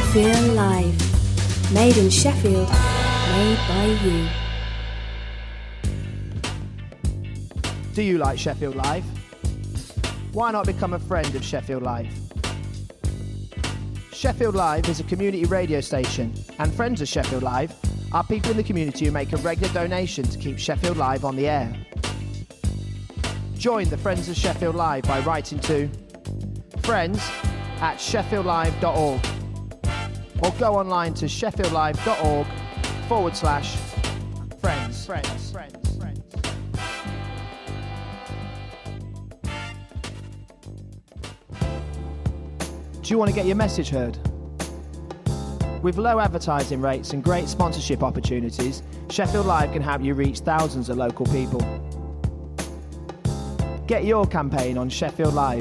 Sheffield Live. Made in Sheffield, made by you. Do you like Sheffield Live? Why not become a friend of Sheffield Live? Sheffield Live is a community radio station, and friends of Sheffield Live are people in the community who make a regular donation to keep Sheffield Live on the air. Join the Friends of Sheffield Live by writing to friends@sheffieldlive.org or go online to sheffieldlive.org/friends. Do you want to get your message heard? With low advertising rates and great sponsorship opportunities, Sheffield Live can help you reach thousands of local people. Get your campaign on Sheffield Live.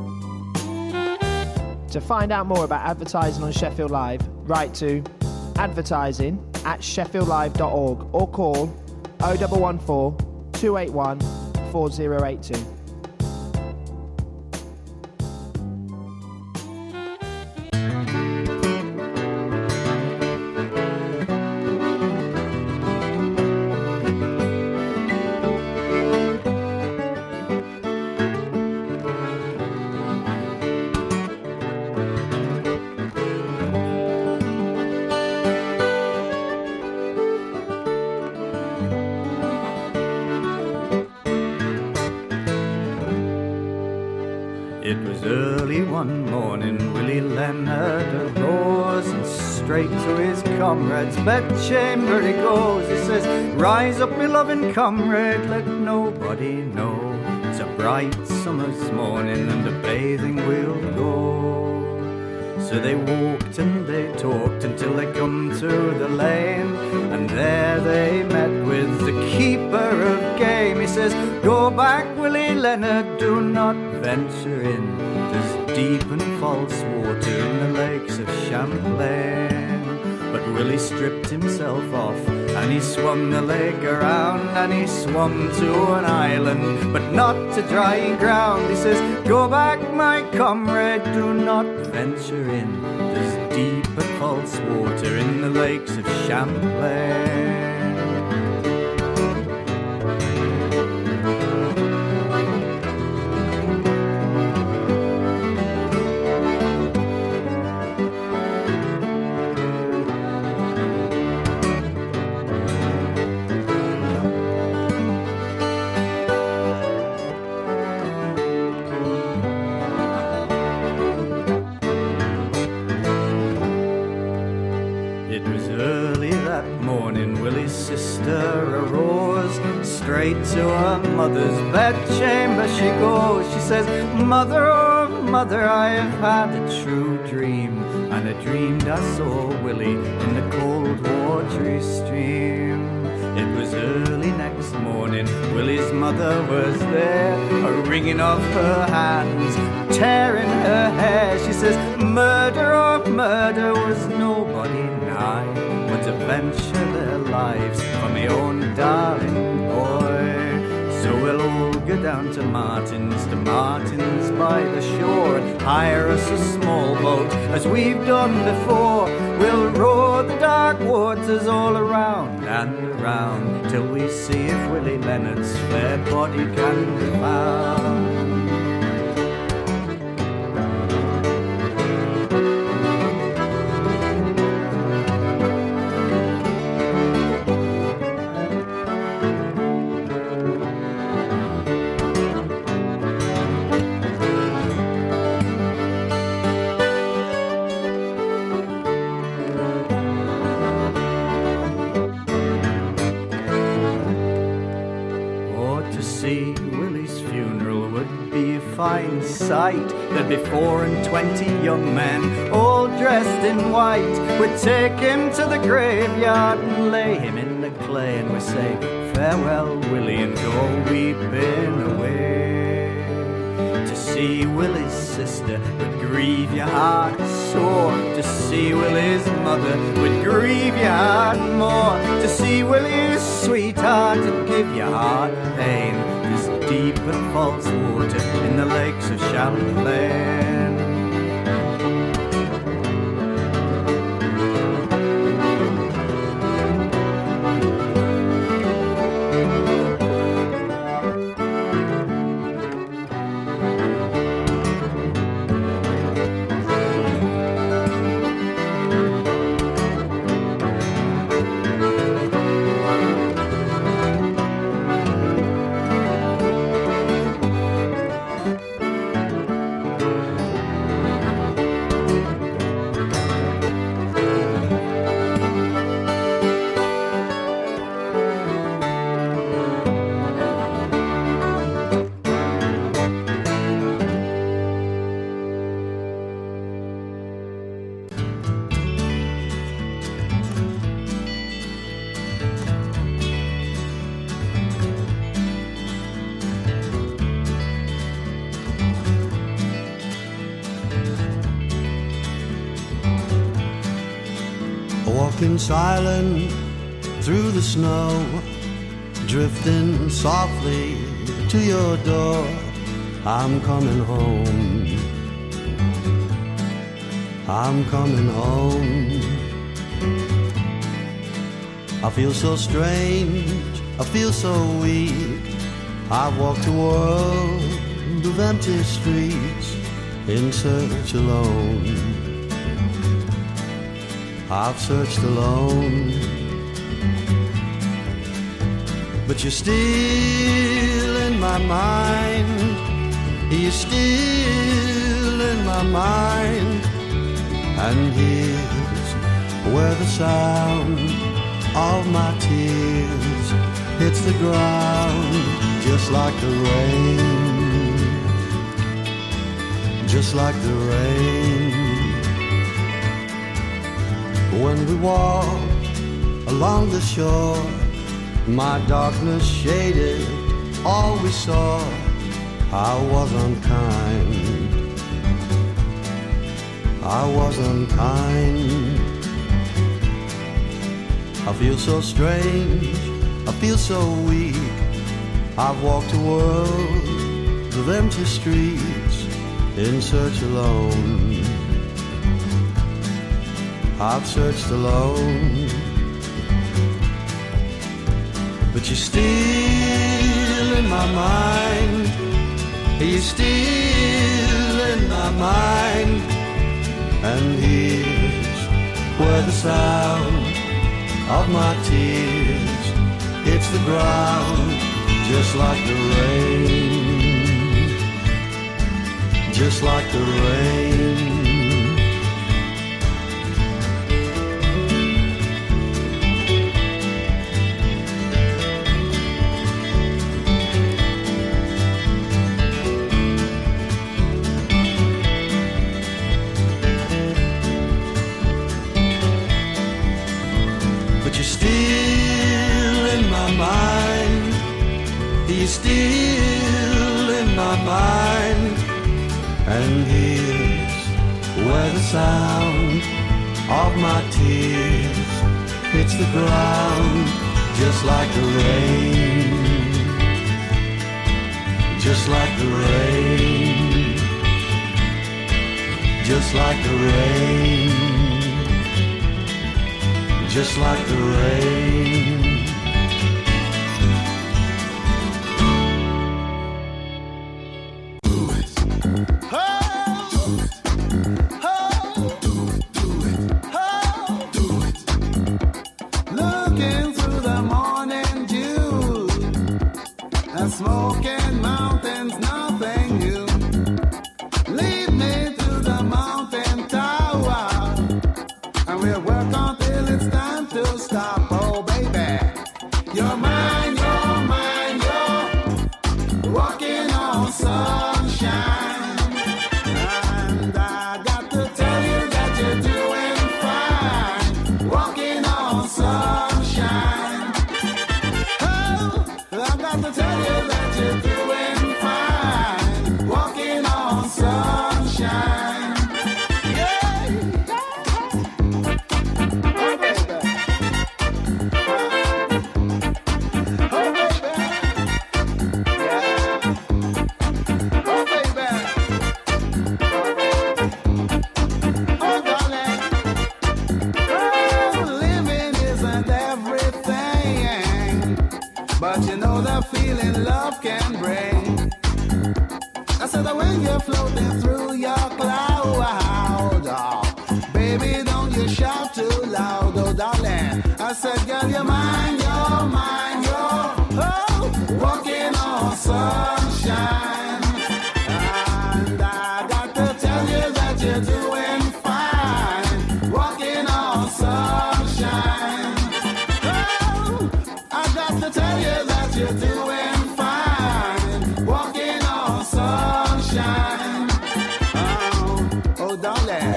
To find out more about advertising on Sheffield Live, write to advertising@sheffieldlive.org or call 0114 281 4082. It was early one morning, Willie Leonard arose and straight to his comrade's bedchamber he goes. He says, "Rise up, beloved comrade, let nobody know. It's a bright summer's morning and a bathing we'll go." So they walked and they talked until they come to the lane, and there they met with the keeper of game. He says, "Go back, Willie Leonard, do not venture in. There's deep and false water in the lakes of Champlain." But Willie stripped himself off and he swum the lake around, and he swum to an island, but not to dry ground. He says, "Go back, my comrade, do not venture in. There's deep and false water in the lakes of Champlain." Straight to her mother's bedchamber she goes. She says, "Mother, oh mother, I have had a true dream, and I dreamed I saw Willie in the cold watery stream." It was early next morning, Willie's mother was there, wringing off her hands, tearing her hair. She says, "Murder, oh murder, was nobody nigh, but to venture their lives for me own darling boy. So we'll all go down to Martin's by the shore, and hire us a small boat as we've done before. We'll roar the dark waters all around and around, till we see if Willie Leonard's fair body can be found." Sight. There'd be 24 young men, all dressed in white. We'd take him to the graveyard and lay him in the clay, and we'd say, "Farewell, Willie, and go weeping away." To see Willie's sister would grieve your heart sore. To see Willie's mother would grieve your heart more. To see Willie's sweetheart would give your heart pain. There's deep and false water in the lakes of Champlain. walking silent through the snow, drifting softly to your door. I'm coming home, I'm coming home. I feel so strange, I feel so weak. I've walked a world of empty streets in search alone. I've searched alone, but you're still in my mind. You're still in my mind. And here's where the sound of my tears hits the ground, just like the rain, just like the rain. When we walked along the shore, my darkness shaded all we saw. I was unkind, I was unkind. I feel so strange, I feel so weak. I've walked a world of empty streets in search alone. I've searched alone, but you're still in my mind. You're still in my mind. And here's where the sound of my tears hits the ground, just like the rain, just like the rain. He's still in my mind. And here's where the sound of my tears hits the ground, just like the rain, just like the rain, just like the rain, just like the rain. Smoking mountains, nothing new. Lead me to the mountain tower, and we'll work until it's time to stop. Oh, baby, you're mine, you're mine, you're walking on sunshine. And I got to tell you that you're doing fine, walking on sunshine. Oh, I got to tell you that you're doing fine, walking on sunshine. Yeah. Oh, baby. Oh, baby. Yeah. Oh, baby. Oh, darling. Oh, living isn't everything, but you know the feeling love can bring. I said that when you're floating through your cloud, oh, baby, don't you shout too loud, oh darling. I said, girl, you're mine, you're mine, you're walking on sunshine. And I got to tell you that you're doing fine, walking on sunshine. Oh, I got to tell you that you're doing fine, walking on sunshine. Oh, darling.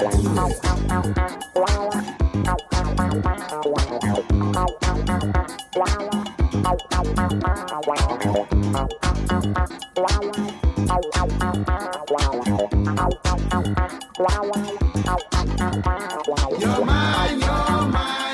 You're mine, you're mine.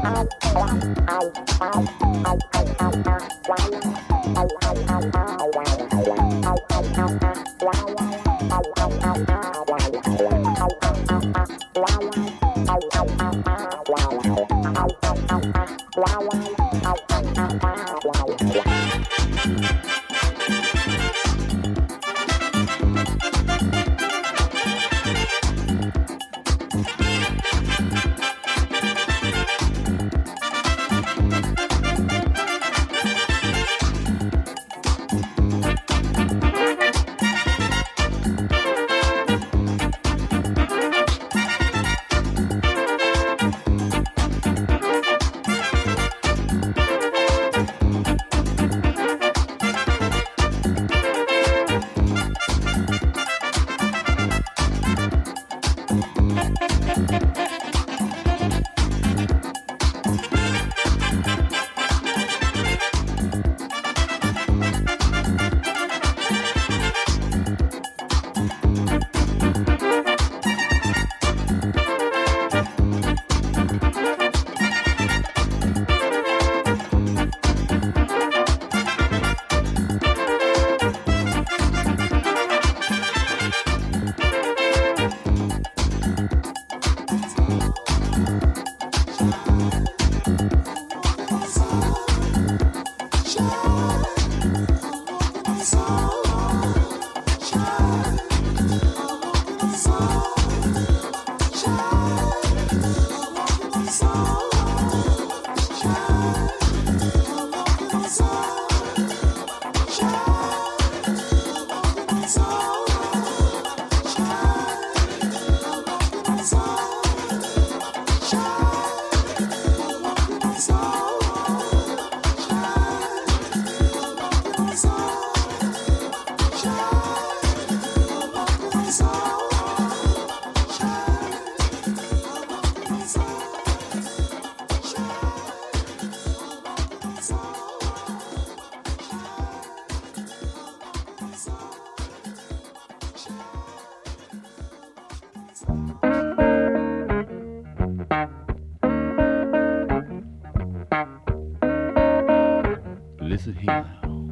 Listen here,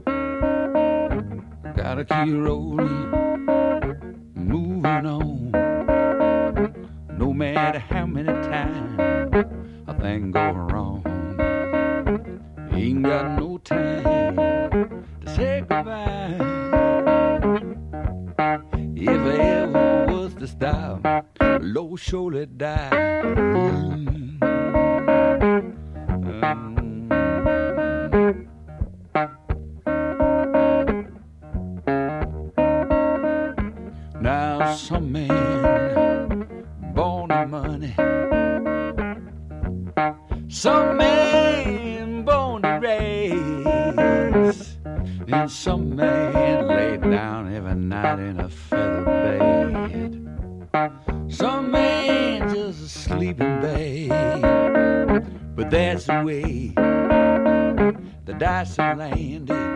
gotta keep rolling, moving on. No matter how many times a thing go wrong, ain't got no time to say goodbye. If I ever was to stop, Lord surely die. Now some man born in money, some man born to race, and some man laid down every night in a feather bed. Some man just asleep in bed, but that's the way the dice are landed.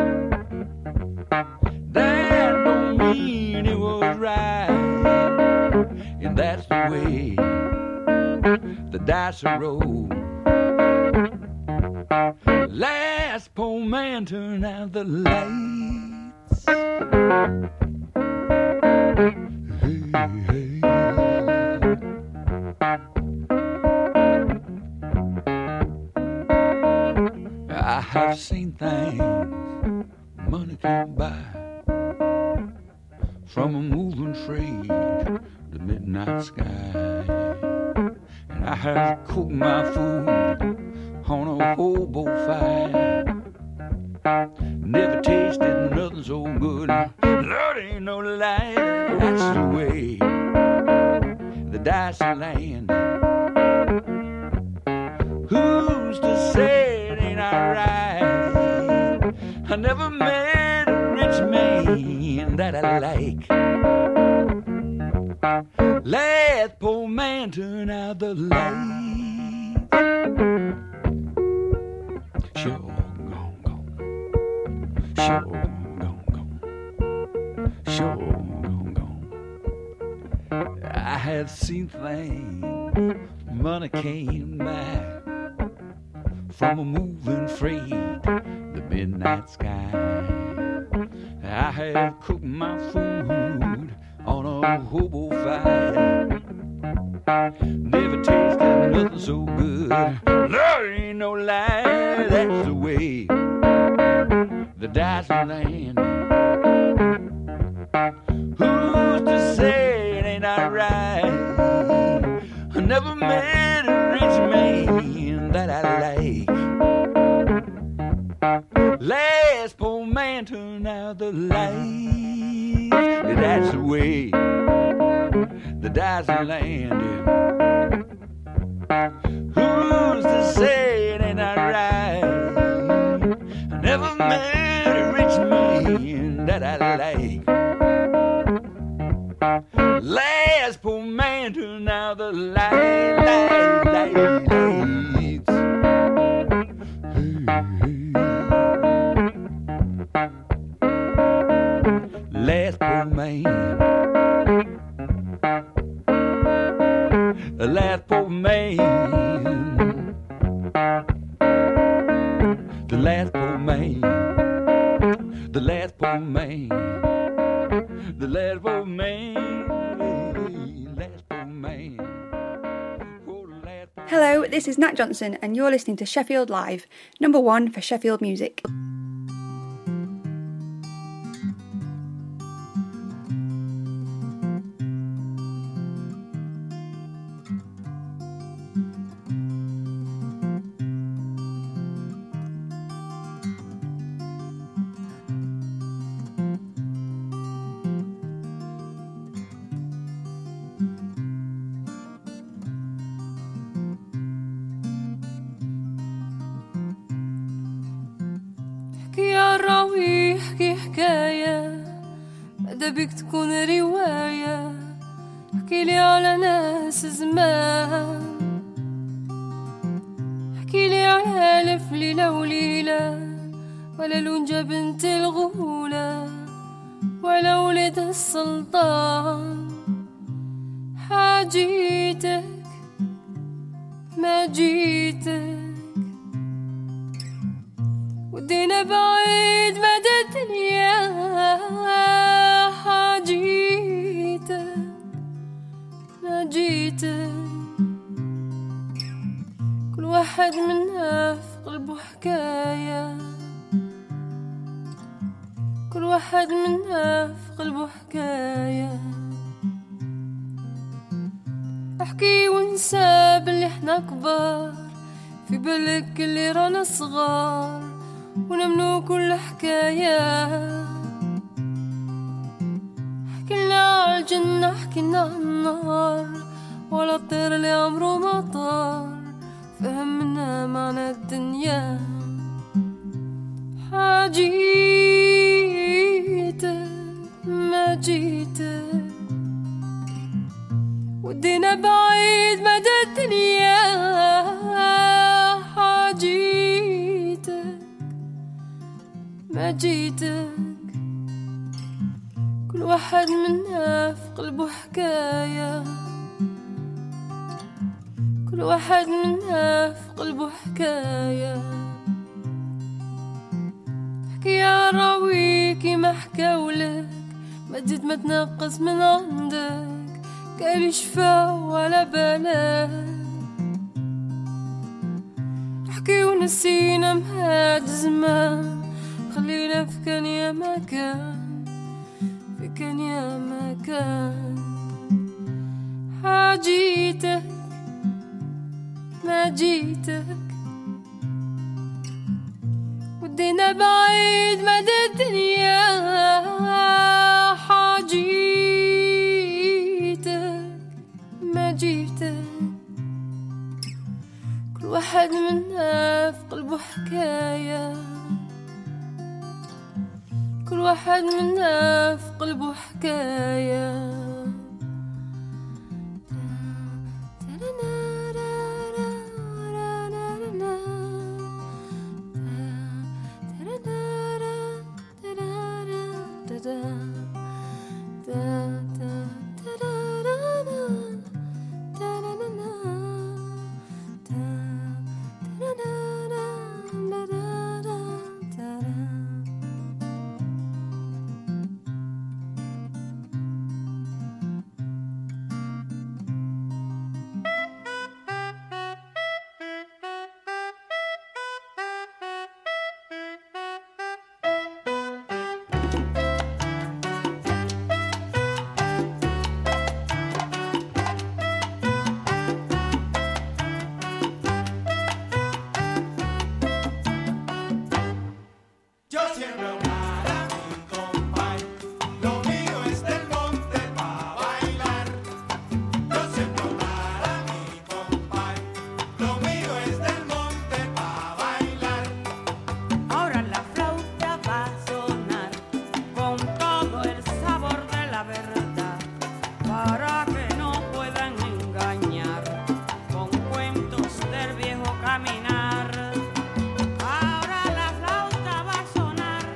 That don't mean it was right, and that's the way the dice are rolled. Last poor man turned out the lights. Hey, hey. I have seen things money can't buy, from a moving trade to midnight sky. And I have cooked my food on a hobo fire. Never tasted nothing so good, Lord, ain't no lie. That's the way the dice are landing. Who's to say it ain't alright? I never met a rich man that I like. Last poor man turn out the light. Sure gone, gone. Sure gone, gone. Sure gone, gone. I have seen things money came back, from a moving freight, the midnight sky. I have cooked my food on a hobo fire. Never tasted nothing so good. There ain't no lie, that's the way the dice are landing. Who's to say it ain't alright? I never met a rich man that I like. Last poor man turned out the lights. That's the way the dice are landing. Who's to say it ain't alright? I never met a rich man that I like. Last poor man turned out the lights. Last poor man. The last poor man. The last poor man. The last poor man. The last poor man. Last poor man. Hello, this is Nat Johnson and you're listening to Sheffield Live, number 1 for Sheffield music. راوي احكي حكاية ماذا بيك تكون رواية احكي لي على ناس زمان احكي لي على ألف ليلة وليلة ولا لونجة بنت الغولة ولا ولد السلطان حاجيتك ما جيتك ودينا بعيد مدى الدنيا حاجيتك ما جيتك كل واحد منا في قلبه حكاية كل واحد منا في قلبه حكاية احكي ونسى باللي احنا كبار في بالك اللي رانا صغار ونمنو كل حكاية حكينا على الجنة حكينا على النار ولا الطير اللي عمره ما طار فهمنا معنى الدنيا حاجيتك ما جيتك ودينا بعيد مدى الدنيا حاجيتك ما جيتك كل واحد منا في قلبه حكاية كل واحد منا في قلبه حكاية حكي يا راويكي ما حكاولك ما تزيد ما تنقص من عندك قال شفا ولا بالك حكي ونسينا مهاد زمان خلينا في كان يا مكان في كان يا مكان حاجيتك ما جيتك ودينا بعيد مدى الدنيا حاجيتك ما جيتك كل واحد منا في قلبه حكاية كل واحد منا في قلبه حكاية Yo siempre hablar a mi compay, lo mío es del monte pa' bailar. Yo siempre hablar a mi compay, lo mío es del monte pa' bailar. Ahora la flauta va a sonar con todo el sabor de la verdad, para que no puedan engañar con cuentos del viejo caminar. Ahora la flauta va a sonar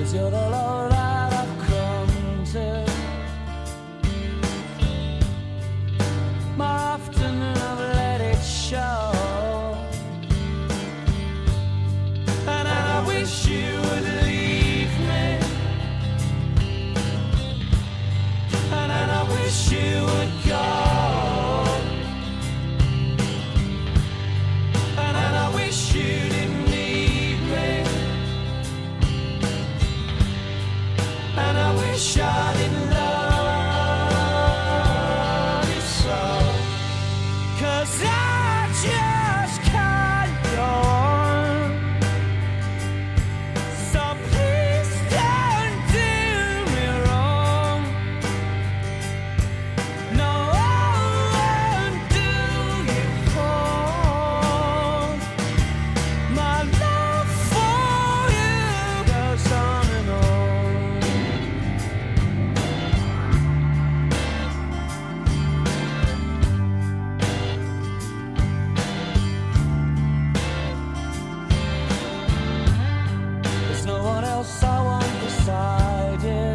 'cause you're the love that I've come to. More often than I've let it show. And I wish you would leave me. And I wish you would go. And I wish you didn't need me. And I wish I didn't love you so. 'Cause I just can't go on. So please don't do me wrong. No, I won't do you wrong. My love for you goes on and on. There's no one else I want beside you.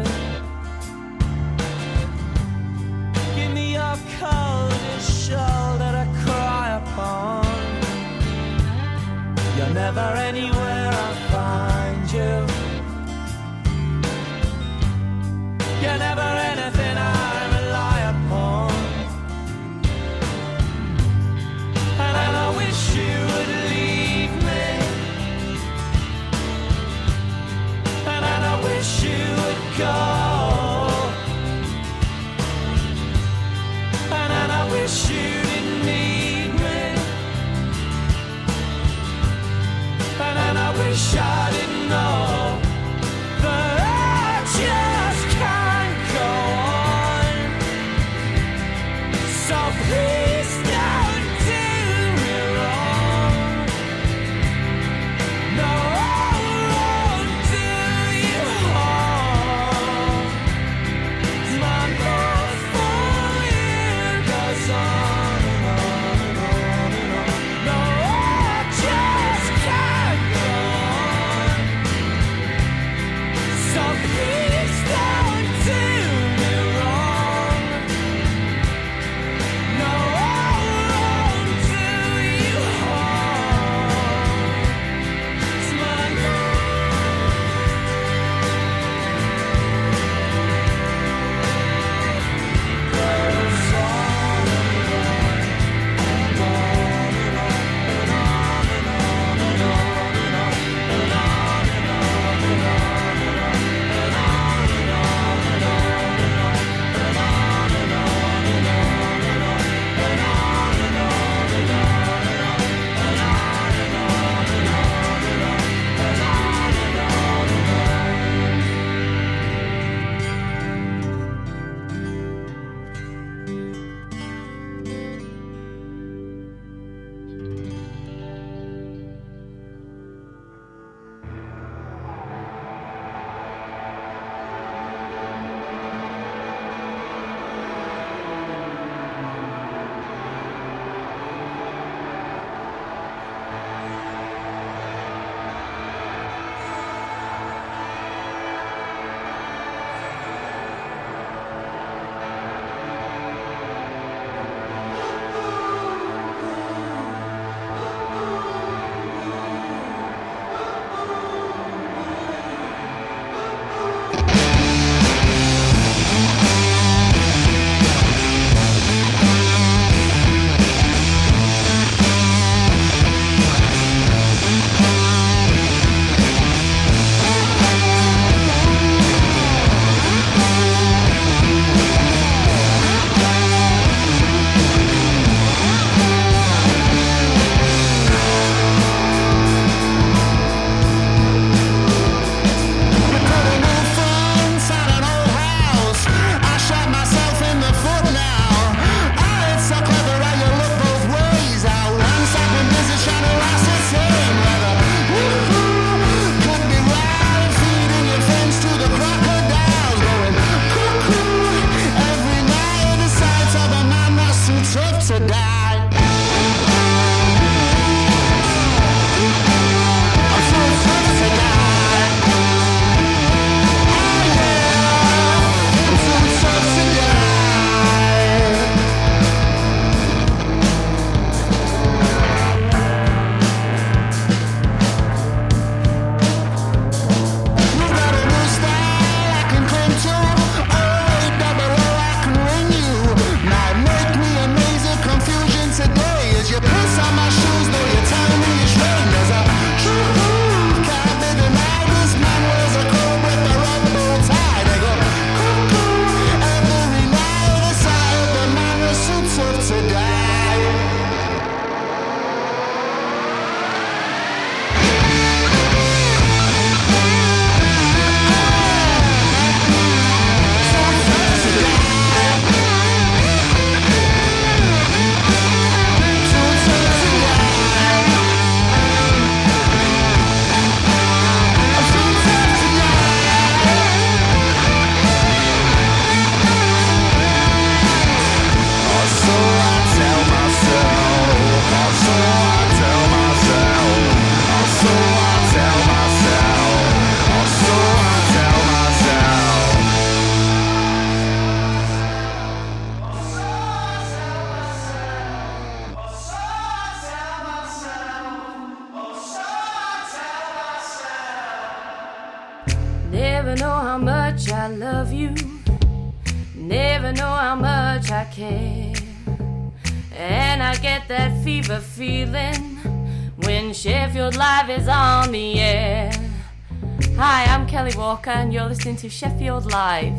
Give me your coldest shoulder to cry upon. You're never anywhere I find you. You're never anything I rely upon. And I wish you would leave me. And I wish you would go. And I wish you didn't need me. And I wish I didn't know that I just can't go on. So please don't do me wrong. No, I won't do you harm. My love for you goes on and on and on and on. No, I just can't go on. So please don't do me wrong. No, I won't do you harm. My Never know how much I love you, never know how much I care. And I get that fever feeling when Sheffield Live is on the air. Hi, I'm Kelly Walker and you're listening to Sheffield Live.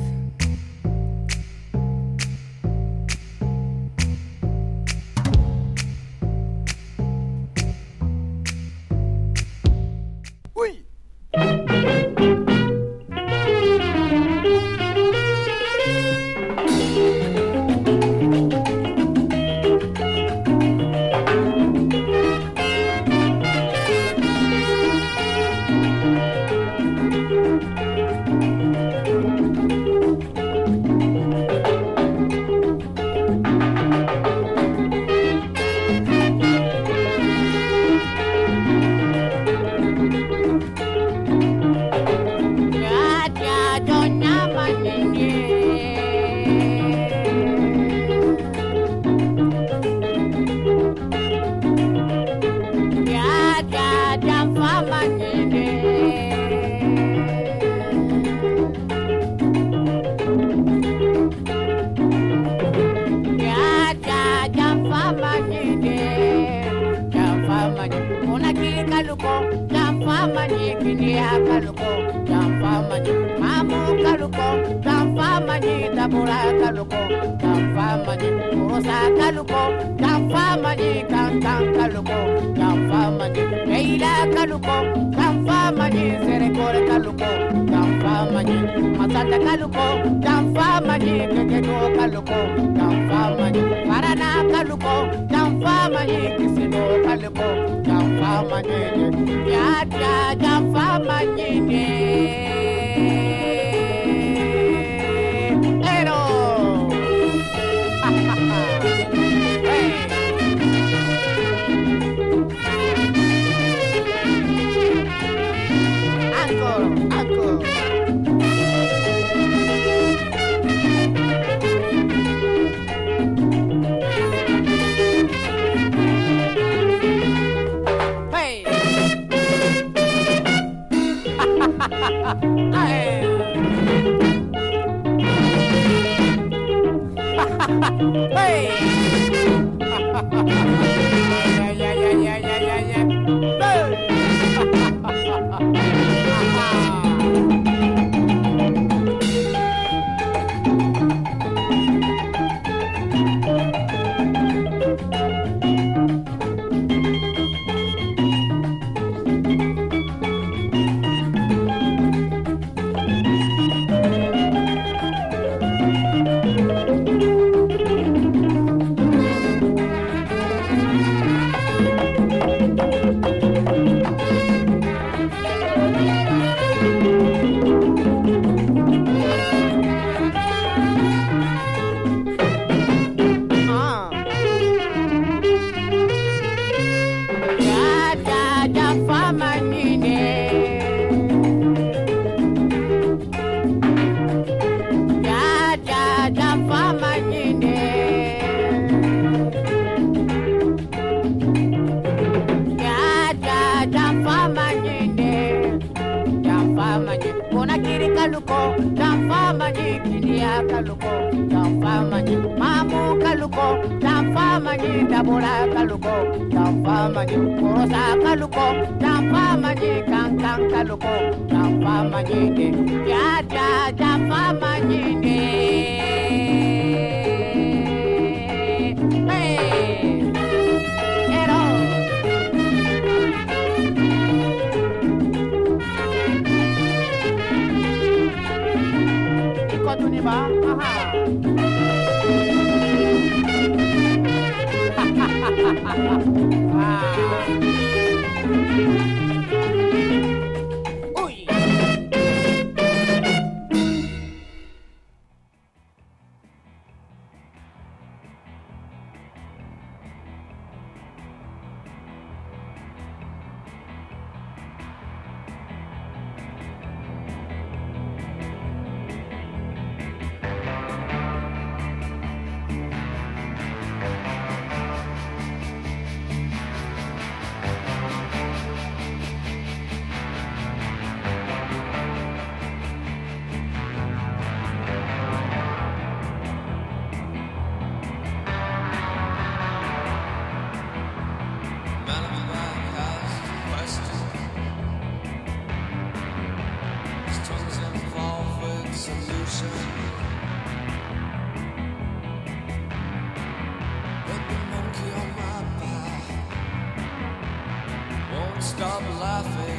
stop laughing.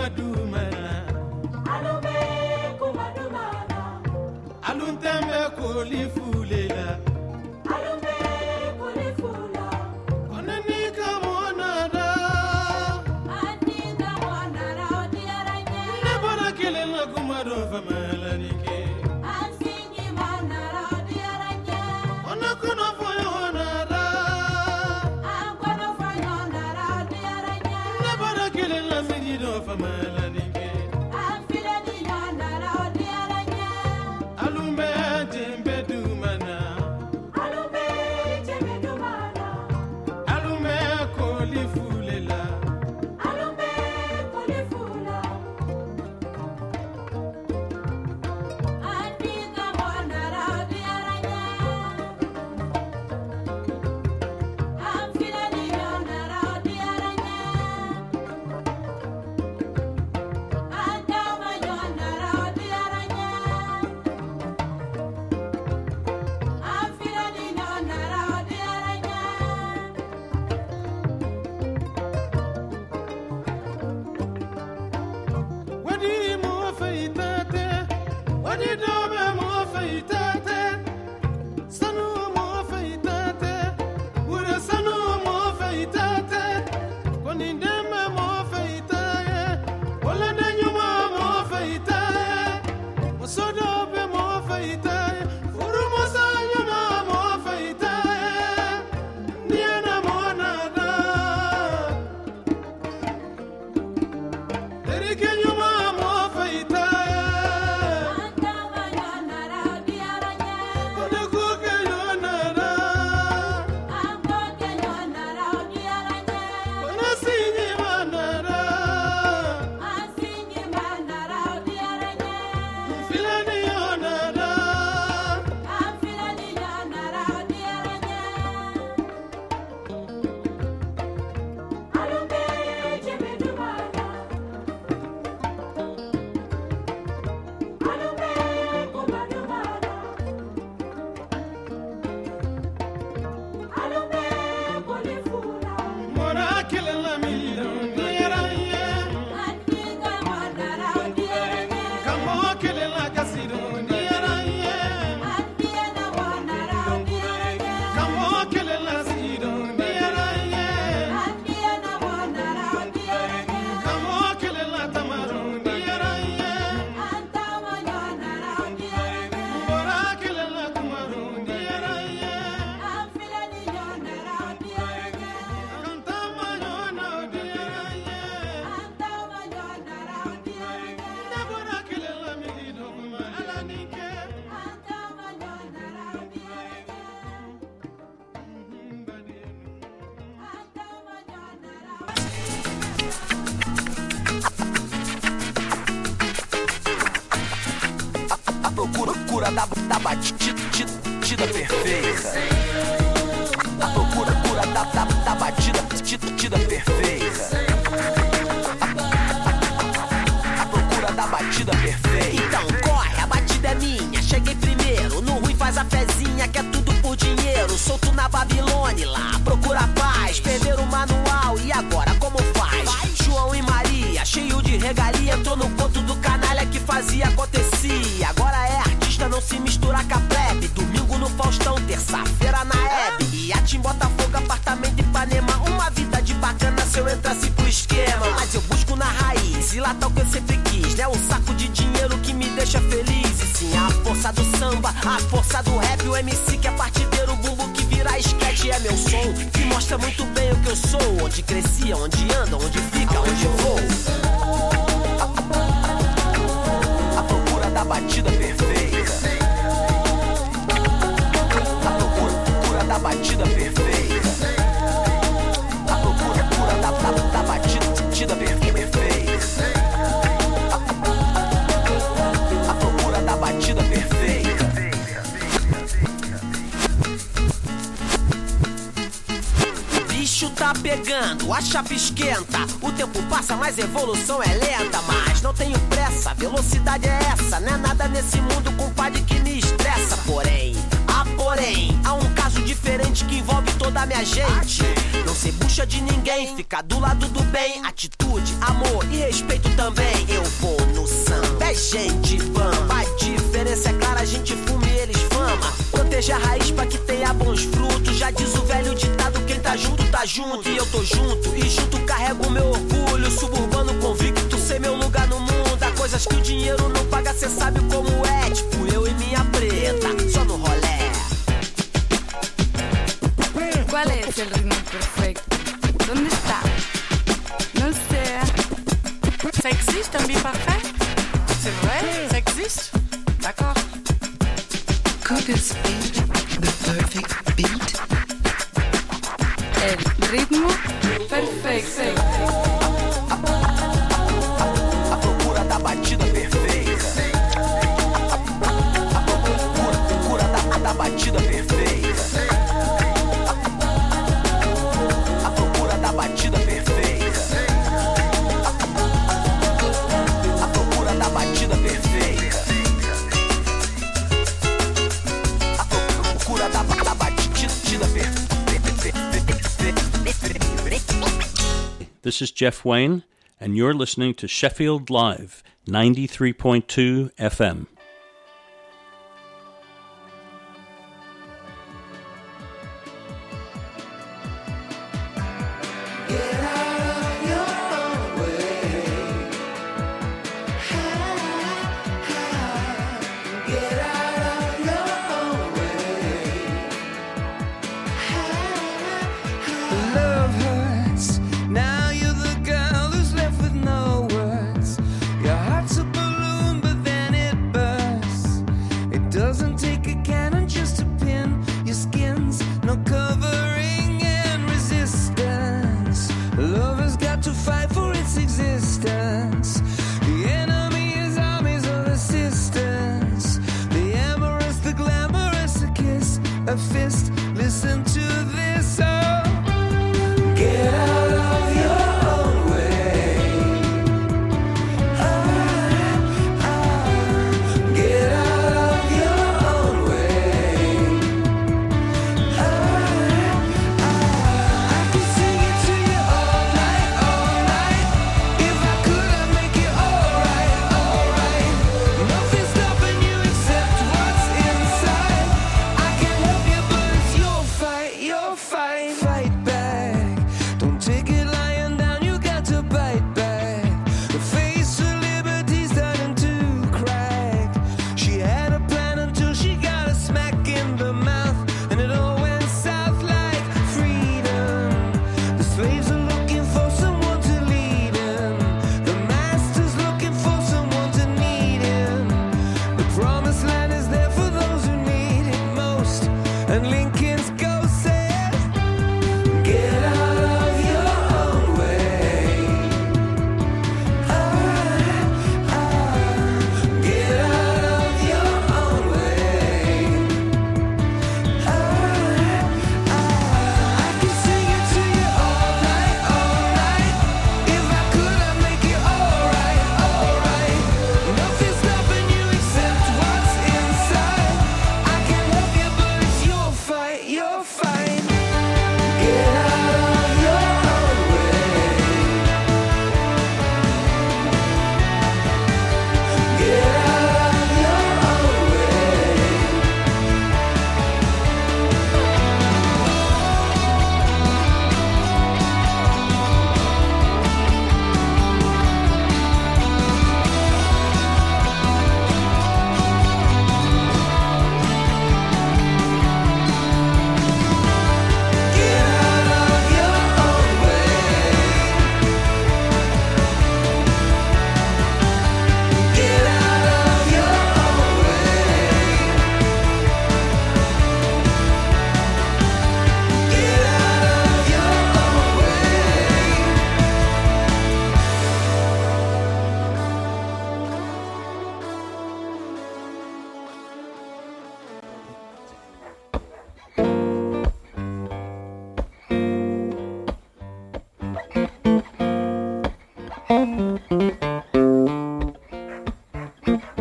kumadumana Alume kumadumana aluntembe kulifulela Alume kulifula onani kamonada Aninga wanara odiaranye nebora kelela kumado famalanike Ansingi manara odiaranye onakono foyo onada Angono fanyonara odiaranye nebora kelela sigido famalanike Anfile ni yonara odiaranye alumbe tembe dumana Alume chemedumana alume kolifulela Alume kulifula Aninga wanara odiaranye Anfile ni yonara odiaranye Andama yonara odiaranye Anfile ni yonara odiaranye wadi mo feitate wadi dobe mo feitate sanu mo feitate ure sanu mo feitate konindeme mo feitaye wala danyuma mo feitaye mosodobe mo feitaye urumo sanyuna mo feitaye ndiana mo nada Erikenyuma mo feitaye Andama yonara odiaranye Onakuke yonara Angoke yonara odiaranye Onasinyi manara Ansingi manara odiaranye Filani yonara Anfile ni yonara odiaranye Alume chemedumana Alume kumadumana Alume kulifula Mora kelela miliyoni yaraye Aninga wanara odiaranye Kamo kelela kasidoni yaraye Andiana wanara odiaranye Kamo kelela sidoni yaraye Andiana wanara odiaranye Kamo kelela tamaroni yaraye Antama yonara odiaranye Mora kelela kumaroni yaraye Anfile ni yonara odiaranye Kantama yona odiyaraye Antama yonara odiaranye Nebora kelela milidoma alanike Antama yonara odiaranye Antama yonara A procura da batida perfeita. A procura da batida perfeita. A procura da batida perfeita. Então corre, a batida é minha. Cheguei primeiro, no ruim faz a fezinha, que é tudo por dinheiro. Solto na Babilônia lá, procura paz. Perderam o manual e agora como faz? João e Maria, cheio de regalia, entrou no conto do canalha que fazia acontecia. Agora é artista, não se mistura com a plebe. Domingo no Faustão, terça-feira na Hebe. E a Tim Botafogo, apartamento em Ipanema. Uma vida de bacana se eu entrasse pro esquema. Mas eu busco na raiz, e lá tá o que eu sempre quis, né? Um saco de dinheiro que me deixa feliz. E sim, a força do samba, a força do rap. O MC que é partideiro, o bumbo que vira esquete. É meu som, que mostra muito bem o que eu sou. Onde cresci, onde anda, onde fica, onde vou. A procura da batida perfeita. A procura da batida perfeita. A procura da batida perfeita. A procura da batida perfeita. O bicho tá pegando, a chave esquenta. O tempo passa, mas a evolução é lenta. Mas não tenho pressa, a velocidade é essa. Não é nada nesse mundo, compadre, que me estressa. Porém, há um caso de diferente que envolve toda a minha gente. Não ser bucha de ninguém, ficar do lado do bem. Atitude, amor e respeito também. Eu vou no samba, é gente bamba. A diferença é clara, a gente fuma e eles fama. Proteja a raiz pra que tenha bons frutos. Já diz o velho ditado, quem tá junto, tá junto. E eu tô junto, e junto carrego meu orgulho. Suburbano convicto, sei meu lugar no mundo. Há coisas que o dinheiro não paga, cê sabe como é. Tipo eu e minha preta, só no rolé. ¿Cuál es el ritmo perfecto? ¿Dónde está? No sé. Ça existe un beat parfait? C'est vrai? Ça existe? D'accord. Could this be the perfect beat? El ritmo perfecto. A procura da batida perfeita. A procura da batida perfeita. A procura da batida perfeita. A procura da batida perfeita. A procura da batida perfeita. This is Jeff Wayne, and you're listening to Sheffield Live, 93.2 FM.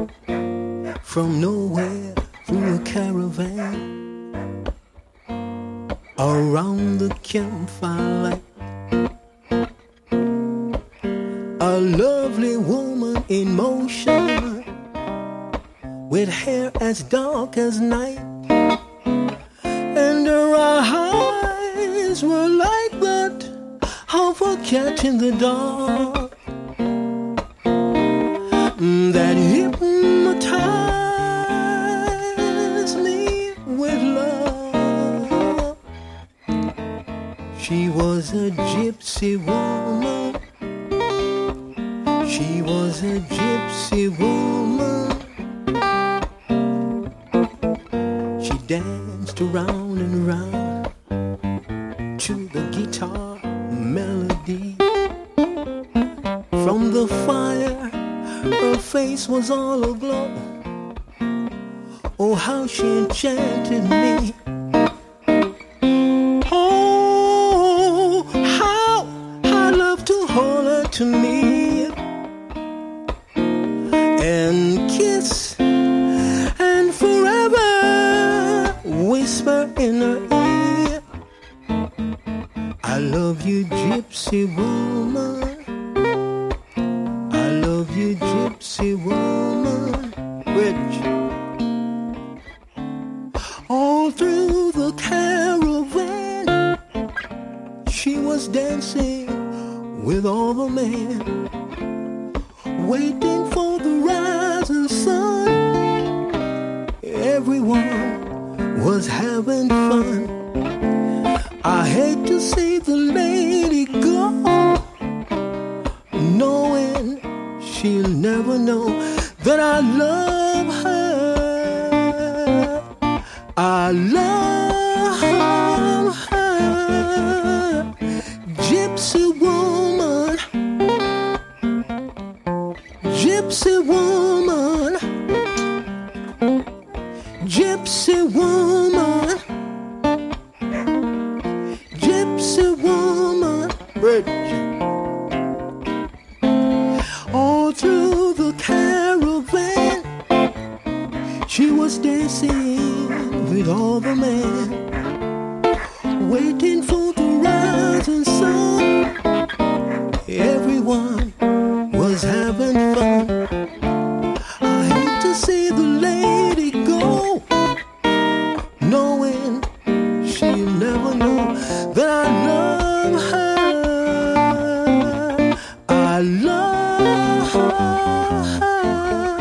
From nowhere through a caravan, lovely woman in motion, with hair as dark as night, and her eyes were like that of a cat in the dark, that hypnotized me with love. She was a gypsy woman. She was a gypsy woman. She danced around and around to the guitar melody. From the fire, her face was all aglow. Oh, how she enchanted me. Oh, how I love to hold her to me and kiss and forever whisper in her ear, I love you, gypsy woman. I love you, gypsy woman. Which all through the caravan she was dancing with all the men, waiting for the rising sun. Everyone was having fun. I hate to see the lady go, knowing she'll never know that I love her. I love her, gypsy woman, gypsy woman, gypsy woman, gypsy woman. Bridge. All through the caravan she was dancing with all the men, waiting for the rising sun. Everyone was having fun. I hate to see the lady go, knowing she'll never know that I love her. I love her.